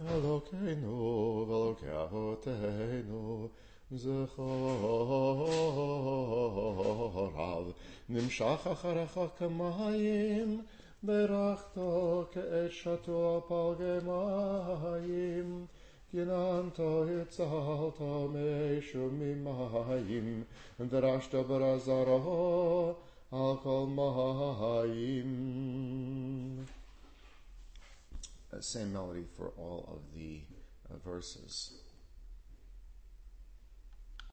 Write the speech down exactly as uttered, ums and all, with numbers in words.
Elokeinu v'Elokei Avoteinu Zechorav Nimshach acharecha kamayim Berachto ke'et shato al palgei mayim Ginanto yitzalta me'eshu mimayim Darashta barazaro al kol mayim. Same melody for all of the uh, verses.